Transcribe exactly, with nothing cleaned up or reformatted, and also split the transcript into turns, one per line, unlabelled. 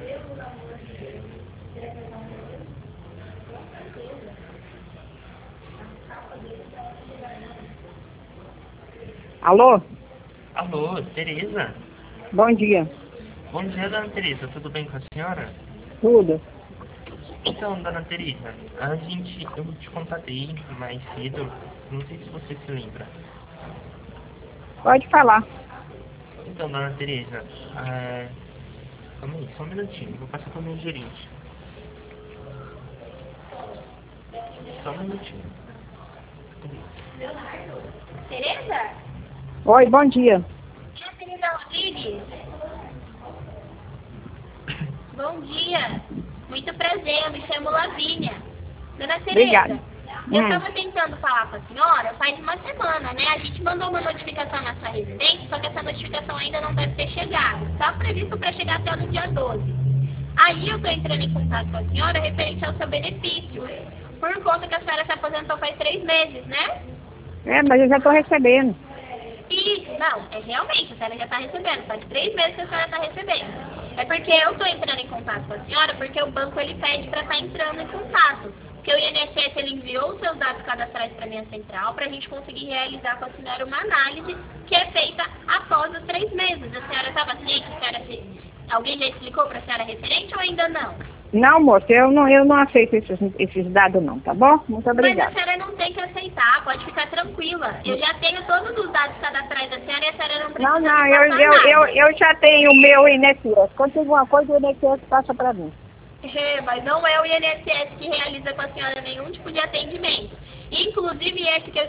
Alô?
Alô, Tereza?
Bom dia.
Bom dia, dona Tereza. Tudo bem com a senhora?
Tudo.
Então, dona Tereza, a gente, eu te contatei mais cedo, não sei se você se lembra.
Pode falar.
Então, dona Tereza, é... calma aí, só um minutinho, vou passar para o meu gerente. Só um minutinho.
Tereza?
Oi, bom dia.
É a Tereza Rodrigues. Bom dia. Muito prazer, eu me chamo Lavínia. Dona Tereza,
Obrigada.
eu
Hum.
estava tentando falar com a senhora faz uma semana, né? A gente mandou uma notificação na sua residência, só que essa notificação ainda não deve ter chegado. Está previsto para chegar até no dia doze. Aí eu estou entrando em contato com a senhora referente ao seu benefício. Por conta que a senhora se aposentou faz três meses, né?
É, mas eu já estou recebendo.
Isso, não, é realmente, a senhora já está recebendo, faz três meses que a senhora está recebendo. É porque eu estou entrando em contato com a senhora, porque o banco ele pede para estar entrando em contato. Porque o I N S S ele enviou os seus dados cadastrais para a minha central para a gente conseguir realizar com a senhora uma análise que é feita após os três meses. A senhora estava ciente? A senhora se... Alguém já explicou para a senhora referente ou ainda não?
Não, moça, eu não, eu não aceito esses, esses dados não, tá bom? Muito obrigada.
Mas a senhora não tem que aceitar, pode ficar tranquila. Eu já tenho todos os dados cadastrais da senhora e a senhora não precisa
Não, não,
me
eu,
passar
eu,
nada.
eu, eu já tenho o meu I N S S. Quando tem alguma coisa, o I N S S passa para mim.
É, mas não é o I N S S que realiza com a senhora nenhum tipo de atendimento. Inclusive, esse que eu